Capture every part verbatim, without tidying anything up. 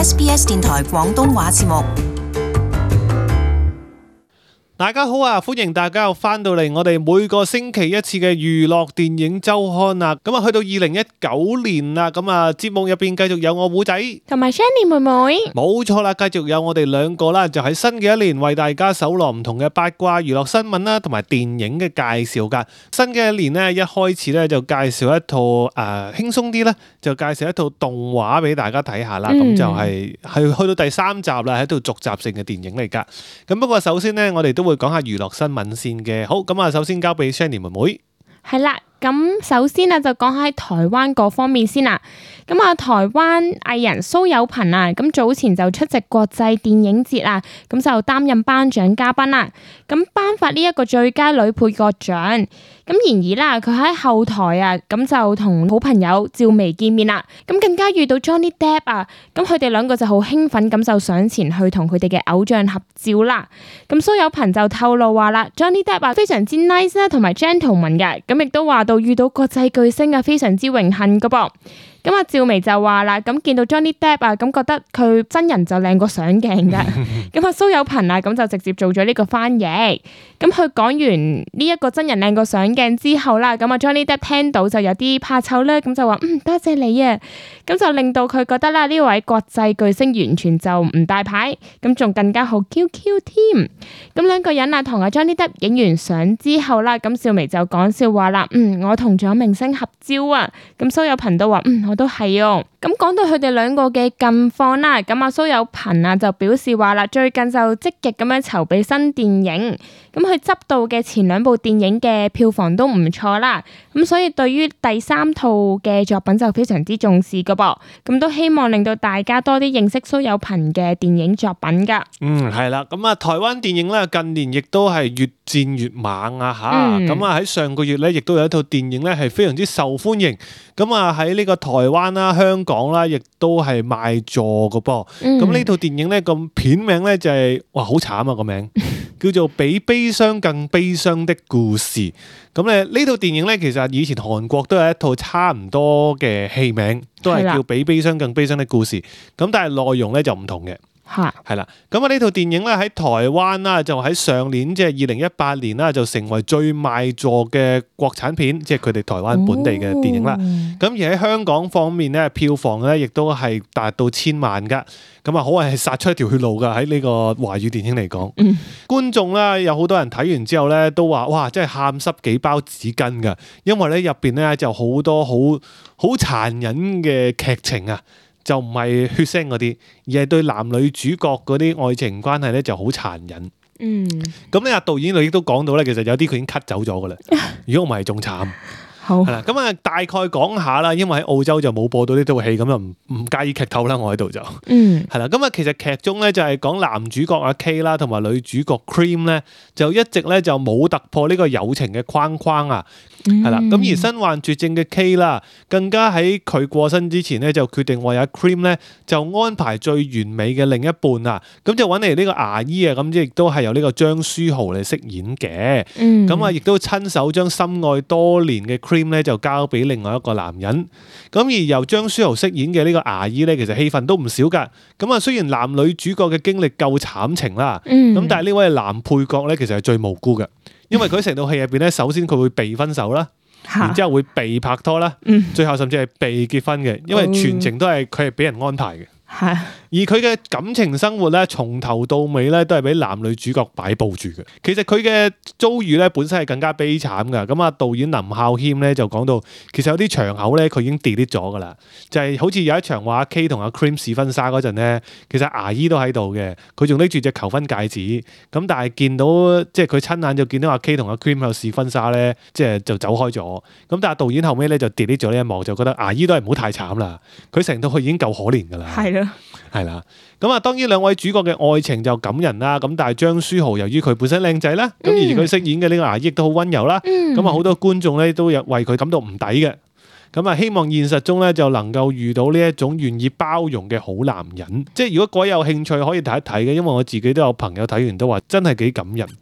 S B S 電台廣東話節目。 大家好啊，歡迎大家又翻到嚟我哋每個星期一次嘅娛樂電影周刊啦。咁啊，去到二零一九年啦，咁啊節目入邊繼續有我胡仔同埋 Shanny 妹妹， 冇錯啦，繼續有我哋兩個啦，就喺新嘅一年為大家搜羅唔同嘅八卦娛樂新聞啦，同埋電影嘅介紹噶。新嘅一年呢，一開始咧就介紹一套誒輕鬆啲咧，就介紹一套動畫俾大家睇下啦。咁、嗯、就係、係、係去到第三集啦，係一套續集性嘅電影嚟噶。咁不過首先呢，我哋都會講下娛樂新聞先嘅。好，咁啊，首先交俾 Shanny 妹妹。 係啦，咁首先啊，就講喺台灣嗰方面先啦。咁啊，台灣藝人蘇有朋啊，咁早前就出席國際電影節啊，咁就擔任頒獎嘉賓啦。咁頒發呢一個最佳女配角獎。咁然而啦，佢喺後台啊，咁就同好朋友趙薇見面啦。咁更加遇到 Johnny Depp 啊，咁佢哋兩個就好興奮，咁就上前去同佢哋嘅偶像合照啦。咁蘇有朋就透露話啦 ，Johnny Depp 啊非常之 nice 啦，同埋 gentleman 嘅，咁亦都話到遇到國際巨星啊，非常之榮幸噶噃。咁啊，趙薇就話啦，咁見到 Johnny Depp 啊，咁覺得佢真人就靚過相鏡噶。咁啊，蘇有朋啊，咁就直接做咗呢個翻譯。咁佢講完呢一個真人靚過相鏡之後啦，咁啊 Johnny Depp 聽到就有啲怕醜啦，咁就話嗯多謝你啊。咁就令到佢覺得啦，呢位國際巨星完全就唔大牌，咁仲更加好 Q Q 添。咁兩個人啊，同阿 Johnny Depp 影完相之後啦，咁趙薇就講笑話啦，嗯，我同咗明星合照啊。咁蘇有朋都話嗯。我都係哦，咁講到佢哋兩個嘅近況啦，咁阿蘇有朋啊就表示話啦，最近就積極咁樣籌備新電影，咁佢執導嘅前兩部電影嘅票房都唔錯啦，咁所以對於第三套嘅作品就非常之重視噶噃，咁都希望令到大家多啲認識蘇有朋嘅電影作品噶。 嗯，係啦，咁啊，台灣電影咧近年亦都係越戰越猛啊吓，咁啊喺上個月咧亦都有一套電影咧係非常之受歡迎，咁啊喺呢個台灣啦、香港啦，亦都係賣座噶噃。咁呢、嗯、套電影咧個片名咧就係、是、哇好慘啊個名，叫做《比悲傷更悲傷的故事》。咁咧呢套電影咧其實以前韓國都有一套差唔多嘅戲名，都係叫《比悲傷更悲傷的故事》。咁但係內容咧就唔同嘅。係啦，咁啊呢套電影咧喺台灣啦，就喺上年即係二零一八年啦，就成為最賣座嘅國產片，即係佢哋台灣本地嘅電影啦。咁、哦、而喺香港方面咧，票房咧亦都係達到千萬噶，咁啊可謂係殺出一條血路噶喺呢個華語電影嚟講。嗯、觀眾啦有好多人睇完之後咧都話哇，真係喊濕幾包紙巾噶，因為咧入邊咧就好多好好殘忍嘅劇情啊。就唔係血腥嗰啲，而係對男女主角嗰啲愛情關係咧就好殘忍。嗯，咁呢阿導演亦都講到咧，其實有啲佢已經 cut 走咗噶啦。如果唔係仲慘。好係啦，咁啊大概講下啦，因為喺澳洲就冇播到呢套戲，咁就唔唔介意劇透啦。我喺度就嗯係啦，咁啊其實劇中咧就係講男主角阿 K 啦，同埋女主角 Cream 咧，就一直咧就冇突破呢個友情嘅框框啊。係啦，咁、嗯、而身患絕症嘅 K 啦，更加喺佢過身之前咧，就決定為阿 Cream 咧就安排最完美嘅另一半啊。咁就揾嚟呢個牙醫啊，咁即亦都係由呢個張書豪嚟飾演嘅。咁啊、嗯，亦都親手將心愛多年嘅 Cream 咧就交俾另外一個男人。咁而由張書豪飾演嘅呢個牙醫咧，其實戲份都唔少噶。咁啊，雖然男女主角嘅經歷夠慘情啦，咁、嗯、但係呢位男配角咧，其實係最無辜嘅。因為佢成套戲入邊咧，首先佢會被分手啦，然之後會被拍拖啦，嗯、最後甚至係被結婚嘅，因為全程都係佢係俾人安排嘅。係，而佢嘅感情生活咧，從頭到尾咧都係俾男女主角擺佈住嘅。其實佢嘅遭遇咧本身係更加悲慘噶。咁啊，導演林孝謙咧就講到，其實有啲場口咧佢已經 delete 咗噶啦，就係、是、好似有一場話阿 K 同阿 Cream 試婚紗嗰陣咧，其實牙醫都喺度嘅，佢仲拎住隻求婚戒指。咁但係見到即係佢親眼就見到阿 K 同阿 Cream 喺度試婚紗咧，即係就走開咗。咁但係導演後尾咧就 delete 咗呢一幕，就覺得牙醫都係唔好太慘啦，佢成套戲已經夠可憐噶啦。係咯。係啦，咁啊，當然兩位主角嘅愛情就感人啦。咁但係張書豪由於佢本身靚仔啦，咁、嗯、而佢飾演嘅呢個牙醫亦都好溫柔啦。咁啊、嗯，好多觀眾咧都有為佢感到唔抵嘅。咁啊，希望現實中咧就能夠遇到呢一種願意包容嘅好男人。即係如果各位有興趣可以睇一睇嘅，因為我自己都有朋友睇完都話真係幾感人。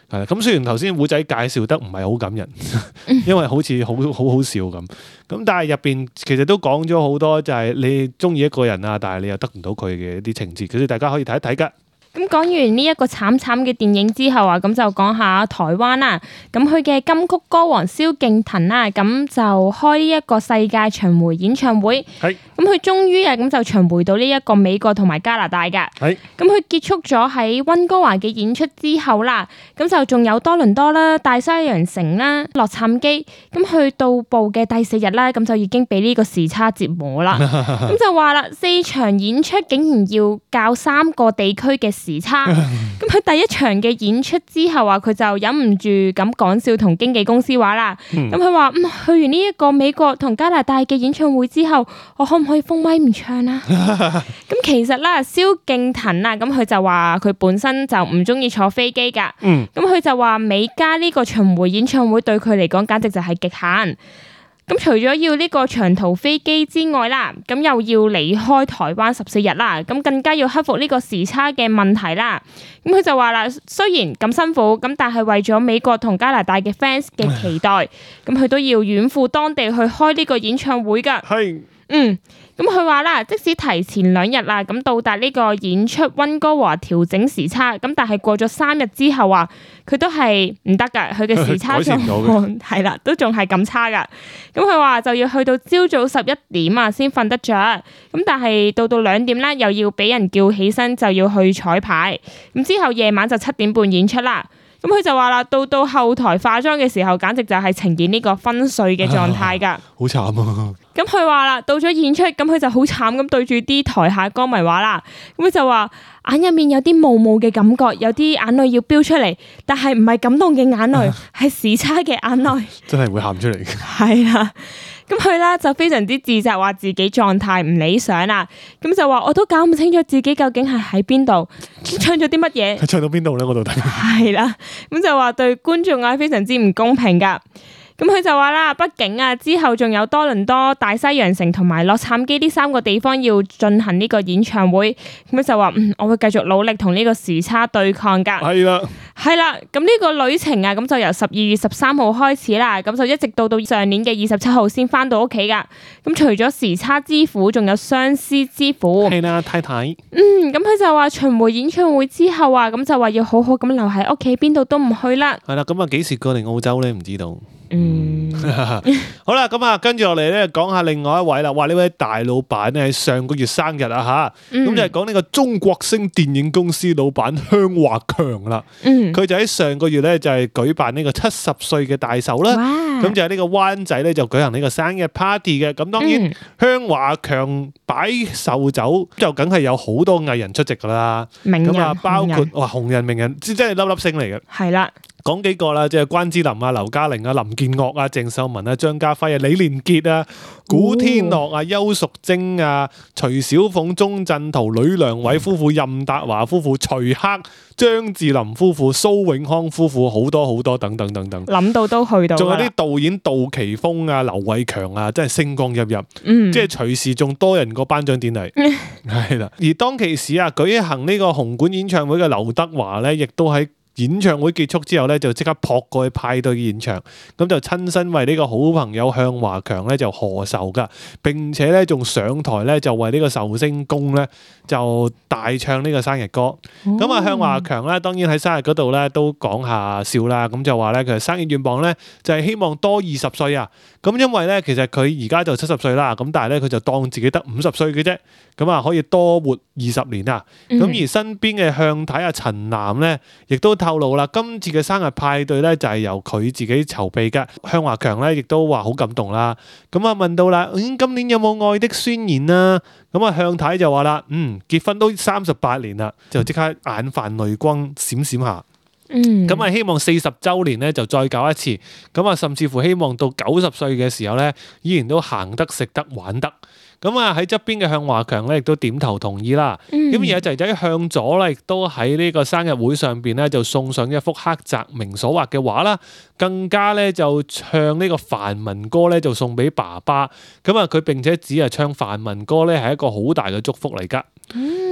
係啦，咁雖然頭先古仔介紹得唔係好感人，因為好似好好好笑咁，咁但係入邊其實都講咗好多，就係你中意一個人啊，但係你又得唔到佢嘅一啲情節，所以大家可以睇一睇噶。 咁講完呢一個慘慘嘅電影之後啊，咁就講下台灣啦。咁佢嘅金曲歌王蕭敬騰啦，咁就開呢一個世界巡迴演唱會。 係。 咁佢終於啊，咁就巡迴到呢一個美國同埋加拿大㗎。 係。 咁佢結束咗喺溫哥華嘅演出之後啦，咁就仲有多倫多啦、大西洋城啦、洛杉磯。咁去到埗嘅第四日啦，咁就已經俾呢個時差折磨啦。咁就話啦，四場演出竟然要較三個地區嘅時差。咁佢第一場嘅演出之後啊，佢就忍唔住咁講笑同經紀公司話啦。咁佢話：嗯，去完呢一個美國同加拿大嘅演唱會之後，我可唔可以封咪唔唱啊？咁其實啦，蕭敬騰啊，咁佢就話佢本身就唔中意坐飛機噶。咁佢就話美加呢個巡迴演唱會對佢嚟講，簡直就係極限。咁除咗要呢個長途飛機之外啦，咁又要離開台灣十四日啦，咁更加要克服呢個時差嘅問題啦。咁佢就話啦，雖然咁辛苦，咁但係為咗美國同加拿大嘅 fans 嘅期待，咁佢都要遠赴當地去開呢個演唱會噶。係。嗯，咁佢話啦，即使提前兩日啦，咁到達呢個演出溫哥華調整時差，咁但係過咗三日之後啊，佢都係唔得噶，佢嘅時差狀況係啦，都仲係咁差噶。咁佢話就要去到朝早十一點啊，先瞓得着。咁但係到到兩點咧，又要俾人叫起身，就要去彩排。咁之後夜晚就七點半演出啦。咁佢就話啦，到到後台化妝嘅時候，簡直就係呈現呢個昏睡嘅狀態噶， 好慘啊！ 咁佢話啦，到咗演出，咁佢就好慘咁對住啲台下歌迷話啦，咁佢就話眼入面有啲霧霧嘅感覺，有啲眼淚要飆出嚟，但係唔係感動嘅眼淚，係時差嘅眼淚，真係會喊出嚟嘅。係啦。咁佢咧就非常之自責，話自己狀態唔理想啦。咁就話我都搞唔清楚自己究竟係喺邊度，唱咗啲乜嘢？唱到邊度咧？我到底係啦。咁就話對觀眾啊非常之唔公平噶。咁佢就話啦，畢竟啊之後仲有多倫多、大西洋城同埋洛杉磯呢三個地方要進行呢個演唱會，咁就話嗯，我會繼續努力同呢個時差對抗噶。係啦，係啦，咁呢個旅程啊，咁就由十二月十三號開始啦，咁就一直到到上年嘅二十七號先翻到屋企噶。咁除咗時差之苦，仲有相思之苦。係啦，太太。嗯，咁佢就話巡迴演唱會之後啊，咁就話要好好咁留喺屋企，邊度都唔去啦。係啦，咁啊幾時過嚟澳洲咧？唔知道。嗯，好啦，咁啊，跟住落嚟咧，講下另外一位啦。話呢位大老闆咧喺上個月生日啊，吓、嗯，咁就係講呢個中國星電影公司老闆向華強啦。嗯，佢就喺上個月咧就係舉辦呢個七十歲嘅大壽啦。咁哇就喺呢個灣仔咧就舉行呢個生日 party 嘅。咁當然、嗯、向華強擺壽酒就梗係有好多藝人出席噶啦。咁啊，包括哇紅人名人，即係粒粒星嚟嘅。係啦。講幾個啦，即係關之琳啊、劉嘉玲啊、林建岳啊、鄭秀文啊、張家輝啊、李連杰啊、古天樂啊、邱淑貞啊、徐小鳳、鐘鎮濤、呂良偉夫婦、任達華夫婦、徐克、張智霖夫婦、蘇永康夫婦，好多好多等等等等，諗到都去到。仲有啲導演杜琪峰啊、劉偉強啊，真係星光熠熠，嗯、即係隨時仲多人過頒獎典禮。係啦，而當其時啊，舉行呢個紅館演唱會嘅劉德華咧，亦都喺演唱會結束之後咧，就即刻撲過去派對現場，咁就親身為呢個好朋友向華強咧就賀壽噶，並且咧仲上台咧就為呢個壽星公咧就大唱呢個生日歌。咁啊、哦、向華強咧當然喺生日嗰度咧都講下笑啦，咁就話咧佢嘅生日願望咧就係希望多二十歲啊。咁因為咧其實佢而家就七十歲啦，咁但係咧佢就當自己得五十歲嘅啫，咁啊可以多活二十年啊。咁、嗯、而身邊嘅向太啊陳楠咧亦都透露啦，今次嘅生日派對咧就係由佢自己籌備噶。向華強咧亦都話好感動啦。咁啊問到啦，嗯，今年有冇愛的宣言啊？咁啊向太就話啦，嗯，結婚都三十八年啦，就即刻眼泛淚光閃閃下。嗯，咁啊希望四十週年咧就再搞一次，咁啊甚至乎希望到九十歲嘅時候咧，依然都行得食得玩得。咁啊喺側邊嘅向華強咧亦都點頭同意啦。咁、嗯、而阿仔仔向佐咧亦都喺呢個生日會上邊咧就送上一幅黑澤明所畫嘅畫啦，更加咧就唱呢個梵文歌咧就送俾爸爸。咁啊佢並且只係唱梵文歌咧係一個好大嘅祝福嚟噶。嗯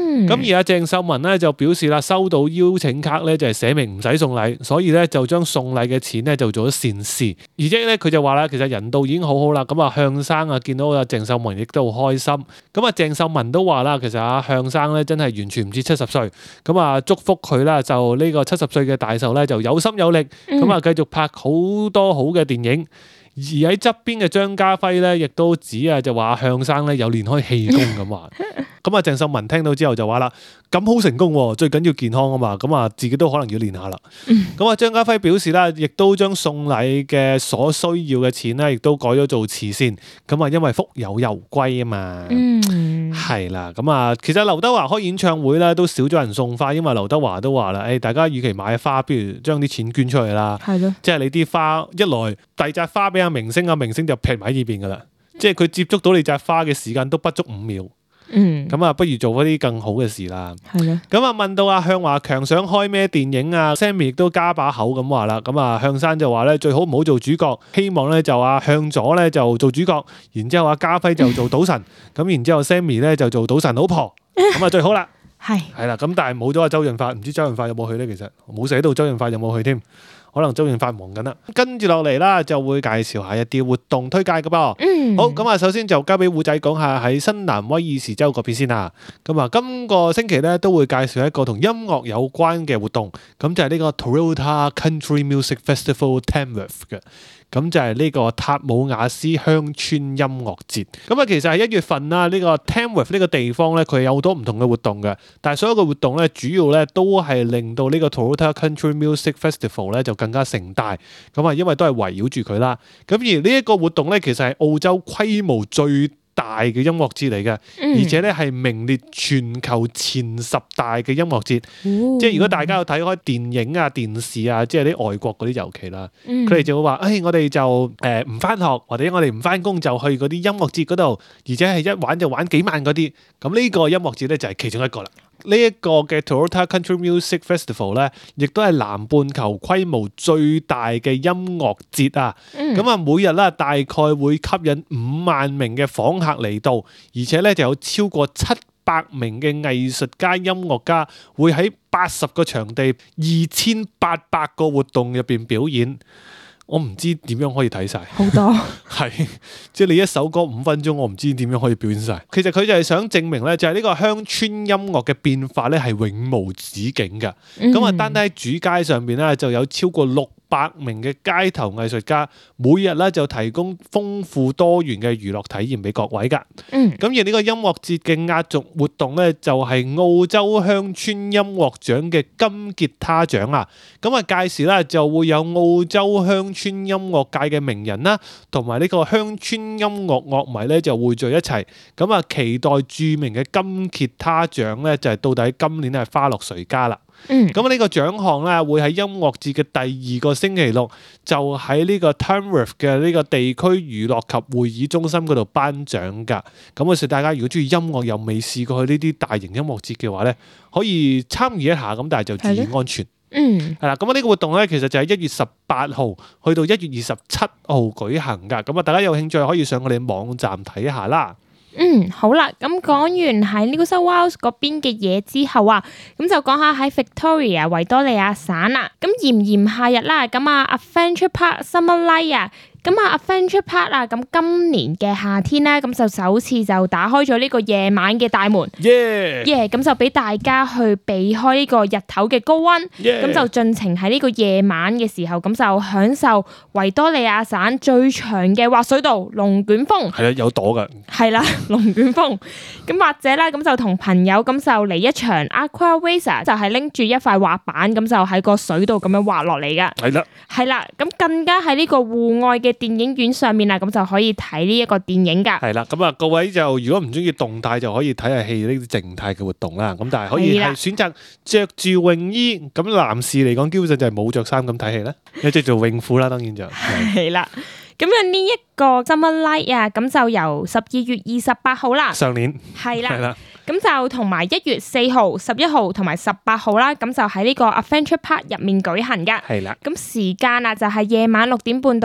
嗯， 咁而阿鄭秀文咧就表示啦，收到邀請卡咧就係寫明唔使送禮，所以咧就將送禮嘅錢咧就做咗善事。而且咧佢就話啦，其實人道已經好好啦。咁啊向生啊見到阿鄭秀文亦都好開心。咁啊鄭秀文都話啦，其實阿向生咧真係完全唔知七十歲。咁啊祝福佢啦，就呢個七十歲嘅大壽咧就有心有力，咁啊繼續拍好多好嘅電影。而喺側邊嘅張家輝咧，亦都指啊就話向生咧有練開氣功咁話。咁啊鄭秀文聽到之後就話啦，咁好成功喎，最緊要健康啊嘛，咁啊自己都可能要練下啦。咁啊張家輝表示啦，亦都將送禮嘅所需要嘅錢咧，亦都改咗做慈善。咁啊因為福有攸歸啊嘛。 嗯， 係啦，咁啊其實劉德華開演唱會咧都少咗人送花，因為劉德華都話啦，誒大家與其買花，不如將啲錢捐出去啦。 係咯， 即係你啲花一來遞紮花俾阿明星，阿明星就劈埋喺呢邊噶啦。即係佢接觸到你紮花嘅時間都不足五秒。 嗯， 咁啊，不如做嗰啲更好嘅事啦。 係咯， 咁啊，問到阿向華強想開咩電影啊 ，Sammy 亦都加把口咁話啦。咁啊，向生就話咧最好唔好做主角，希望咧就阿向佐咧就做主角，然之後阿家輝就做賭神，咁然之後 Sammy 咧就做賭神老婆，咁啊最好啦。 係係啦，咁但係冇咗阿周潤發，唔知周潤發有冇去咧？其實冇寫到周潤發有冇去添。可能周潤發忙緊啦，跟住落嚟啦，就會介紹下一啲活動推介嘅噃。 嗯， 好，咁啊，首先就交俾胡仔講下喺新南威爾士州嗰邊先啦。咁啊，今個星期咧都會介紹一個同音樂有關嘅活動，咁就係呢個 Toyota Country Music Festival Tamworth 嘅。咁就係呢個塔姆雅斯鄉村音樂節。咁啊，其實係一月份啦，呢個 Tamworth 呢個地方咧，佢有好多唔同嘅活動嘅。但係所有嘅活動咧，主要咧都係令到呢個 Toyota Country Music Festival 咧就更加盛大。咁啊，因為都係圍繞住佢啦。咁而呢一個活動咧，其實係澳洲規模最大嘅音樂節嚟嘅，而且咧係名列全球前十大嘅音樂節。 哦、 即係如果大家有睇開電影啊、電視啊，即係啲外國嗰啲尤其啦，佢哋、嗯、就會話：，誒、哎，我哋就誒唔返學，或者我哋唔返工，就去嗰啲音樂節嗰度，而且係一玩就玩幾萬嗰啲。咁呢個音樂節咧就係其中一個啦。呢、這、一個嘅 Toyota Country Music Festival 咧，亦都係南半球規模最大嘅音樂節啊！咁啊、嗯，每日咧大概會吸引五萬名嘅訪客嚟到，而且咧就有超過七百名嘅藝術家、音樂家會喺八十個場地、二千八百個活動入邊表演。我唔知點樣可以睇晒， 好多係即係你一首歌五分鐘，我唔知點樣可以表演晒。其實佢就係想證明咧，就係呢個鄉村音樂嘅變化咧係永無止境嘅。咁啊、嗯，單單喺主街上邊咧就有超過六百名嘅街頭藝術家，每日咧就提供豐富多元嘅娛樂體驗俾各位噶。 嗯， 咁而呢個音樂節嘅壓軸活動咧，就係澳洲鄉村音樂獎嘅金吉他獎啊。咁啊，屆時咧就會有澳洲鄉村音樂界嘅名人啦，同埋呢個鄉村音樂樂迷咧就匯聚一齊。咁啊，期待著名嘅金吉他獎咧，就係到底今年係花落誰家啦。 嗯， 咁呢個獎項咧會喺音樂節嘅第二個星期六，就喺呢個 Tamworth 嘅呢個地區娛樂及會議中心嗰度頒獎㗎。咁我說大家如果中意音樂又未試過去呢啲大型音樂節嘅話咧，可以參與一下，咁但係就注意安全。 嗯， 係啦，咁啊呢個活動咧其實就係一月十八號去到一月二十七號舉行㗎。咁啊大家有興趣可以上我哋網站睇下啦。 嗯，好啦，咁講完喺 New South Wales 嗰邊嘅嘢之後啊，咁就講下喺 Victoria 維多利亞省啦。咁炎炎夏日啦，咁啊 Adventure Park Summer Light 啊。咁啊 Adventure Park 啊，咁今年嘅夏天咧，咁就首次就打開咗呢個夜晚嘅大門，耶 Yeah！ 咁就俾大家去避開呢個日頭嘅高溫，咁 Yeah！ 就盡情喺呢個夜晚嘅時候，咁就享受維多利亞省最長嘅滑水道龍捲風。 係啊，有朵㗎。係啦，龍捲風。咁或者咧，咁就同朋友咁就嚟一場 Aqua Racer，就係拎住一塊滑板，咁就喺個水度咁樣滑落嚟㗎。係啦，係啦，咁更加喺呢個戶外嘅電影院上面啊，咁就可以睇呢一個電影噶。係啦， 咁啊，各位就如果唔中意動態，就可以睇下戲呢啲靜態嘅活動啦。咁但係可以係選擇着住泳衣，咁男士嚟講，基本上就係冇着衫咁睇戲啦。你着做泳褲啦，當然就係啦。咁啊，呢一個 Summer Light 啊，咁就由十二月二十八號啦，上年係啦，係啦。咁就同埋一月四號、十一號同埋十八號啦，咁就喺呢個 Adventure Park 入面舉行噶。係啦。咁時間啊，就係夜晚六點半到十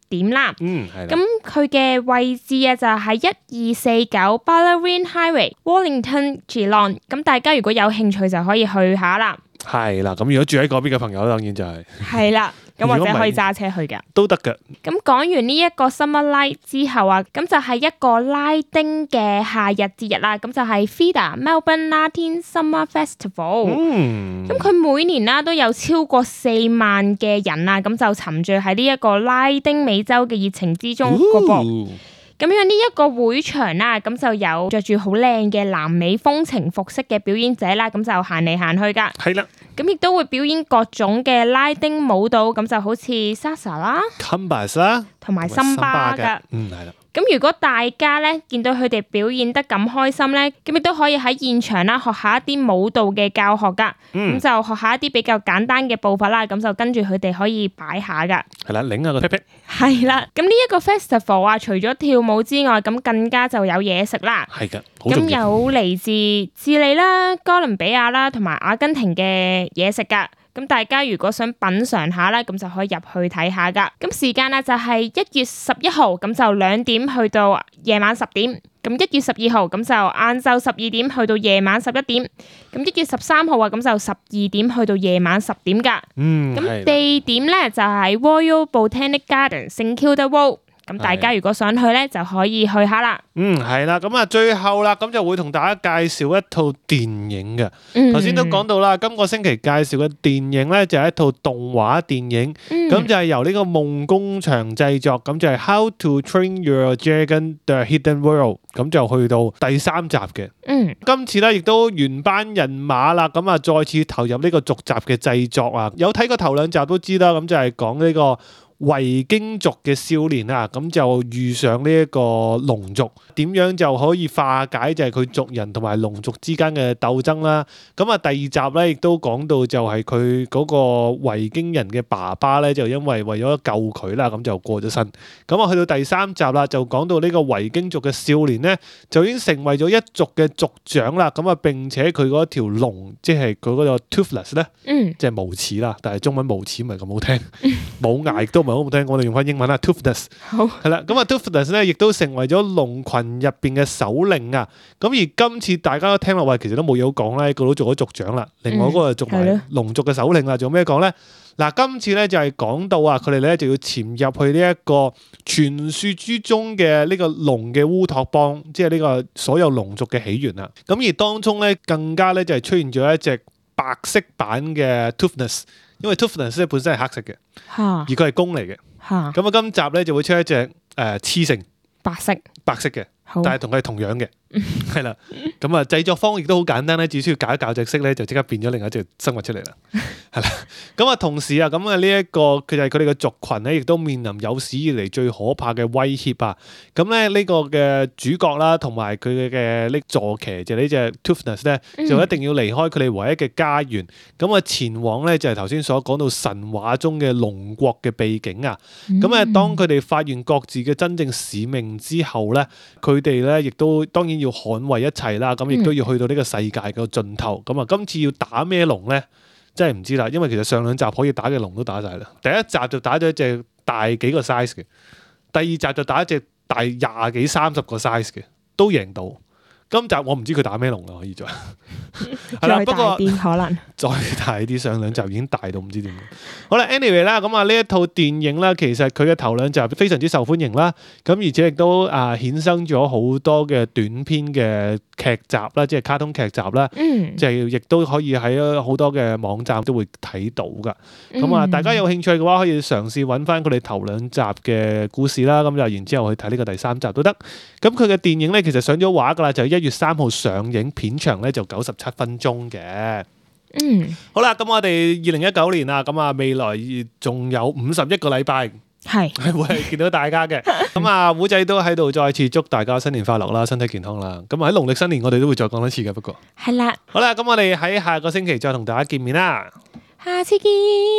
點啦。 嗯，係啦。 咁佢嘅位置啊就係一二四九 Ballerine Highway，Wallington Geelong。咁大家如果有興趣就可以去下啦。 係啦，咁如果住喺嗰邊嘅朋友，當然就係係啦。咁或者可以揸車去㗎， 都得㗎。 咁講完呢一個 Summer Light 之後啊，咁就係一個拉丁嘅夏日節日啦。咁就係 F I D A Melbourne Latin Summer Festival。嗯，咁佢每年啦都有超過四萬嘅人啊，咁就沉醉喺呢一個拉丁美洲嘅熱情之中個噃。咁樣呢一個會場啦，咁就有着住好靚嘅南美風情服飾嘅表演者啦，咁就行嚟行去噶。 係啦， 咁亦都會表演各種嘅拉丁舞蹈，咁就好似 Salsa 啦、 Cumbas 啦， 同埋森巴噶。 嗯，係啦。 咁如果大家咧見到佢哋表演得咁開心咧，咁亦都可以喺現場啦學下一啲舞蹈嘅教學噶，咁、嗯、就學下一啲比較簡單嘅步伐啦，咁就跟住佢哋可以擺下噶。 係啦，擰下個 pat pat。 係啦，咁呢一個 festival 啊，除咗跳舞之外，咁更加就有嘢食啦。 係噶， 咁有嚟自智利啦、哥倫比亞啦同埋阿根廷嘅嘢食噶。咁大家如果想品嘗下咧，咁就可以入去睇下噶。咁時間咧就係一月十一號，咁就兩點去到夜晚十點。咁一月十二號，咁就晏晝十二點去到夜晚十一點。咁一月十三號啊，咁就十二點去到夜晚十點噶。嗯，咁地點咧就係 Royal Botanic Garden St Kilda Road。咁大家如果想去咧，就可以去下啦。 嗯，係啦，咁啊，最後啦，咁就會同大家介紹一套電影嘅。頭先、嗯、都講到啦，今個星期介紹嘅電影咧就係一套動畫電影，咁、嗯、就係由呢個夢工場製作，咁就係 How to Train Your Dragon: The Hidden World， 咁就去到第三集嘅。嗯，今次咧亦都原班人馬啦，咁啊再次投入呢個續集嘅製作啊。有睇過頭兩集都知啦，咁就係講呢個維京族嘅少年啊，咁就遇上呢一個龍族，點樣就可以化解就係佢族人同埋龍族之間嘅鬥爭啦。咁啊，第二集咧亦都講到就係佢嗰個維京人嘅爸爸咧，就因為為咗救佢啦，咁就過咗身。咁啊，去到第三集啦，就講到呢個維京族嘅少年咧，就已經成為咗一族嘅族長啦。咁啊，並且佢嗰條龍，即係佢嗰個 Toothless 咧，嗯，即係無齒啦，但係中文無齒唔係咁好聽，冇牙亦都唔係好好聽，我哋用翻英文啦 ，Toothless， 好係啦，咁啊 Toothless 咧，亦都成為咗龍群入邊嘅首領啊。咁而今次大家都聽落話，其實都冇嘢好講啦，個都做咗族長啦，另外嗰個就做埋龍族嘅首領啦，仲有咩講咧？嗱，今次咧就係講到啊，佢哋咧就要潛入去呢一個傳說之中嘅呢個龍嘅烏托邦，即係呢個所有龍族嘅起源啦。咁而當中咧，更加咧就係出現咗一隻白色版嘅 Toothless。因為 Toothless 咧本身係黑色嘅，而佢係公嚟嘅。咁啊，今集咧就會出一隻誒雌性，白色白色嘅，但係同佢係同樣嘅，係啦。咁啊，製作方亦都好簡單咧，只需要搞一搞隻色咧，就即刻變咗另一隻生物出嚟啦。係啦。咁啊，同時啊，咁啊呢一個佢就係佢哋嘅族群咧，亦都面臨有史以嚟最可怕嘅威脅啊。咁咧呢個嘅主角啦，同埋佢嘅呢坐騎就呢隻 Toothless 咧，就一定要離開佢哋唯一嘅家園，咁啊前往咧就係頭先所講到神話中嘅龍國嘅秘境啊。咁啊，當佢哋發現各自嘅真正使命之後咧，佢哋咧亦都當然要捍衛一切啦。咁亦都要去到呢個世界嘅盡頭。咁啊，今次要打咩龍咧？真係唔知啦，因為其實上兩集可以打嘅龍都打晒啦。第一集就打咗一隻大幾個 size 嘅，第二集就打一隻大廿幾三十個 size 嘅，都贏到。今集我唔知佢打咩龍啦，可以再係啦，不過可能再大啲，上兩集已經大到唔知點。好啦 ，anyway 啦，咁啊呢一套電影啦，其實佢嘅頭兩集非常之受歡迎啦，咁而且亦都啊衍生咗好多嘅短篇嘅劇集啦，即係卡通劇集啦，嗯、就係亦都可以喺好多嘅網站都會睇到噶。咁啊、嗯，大家有興趣嘅話，可以嘗試揾翻佢哋頭兩集嘅故事啦，咁就然之後去睇呢個第三集都得。咁佢嘅電影咧，其實上咗畫噶啦，就一月三號上映，片長咧就九十七分鐘嘅。嗯，好啦，咁我哋二零一九年啊，咁啊未來仲有五十一個禮拜，係係會係見到大家嘅。咁啊，虎仔都喺度再次祝大家新年快樂啦，身體健康啦。咁啊喺農曆新年我哋都會再講多次嘅，不過係啦。好啦，咁我哋喺下個星期再同大家見面啦， 下次見。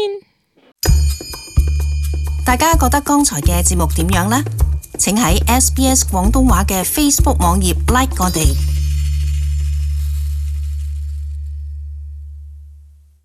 大家覺得剛才嘅節目點樣呢？請喺 S B S 廣東話嘅 Facebook 網頁 like 我哋。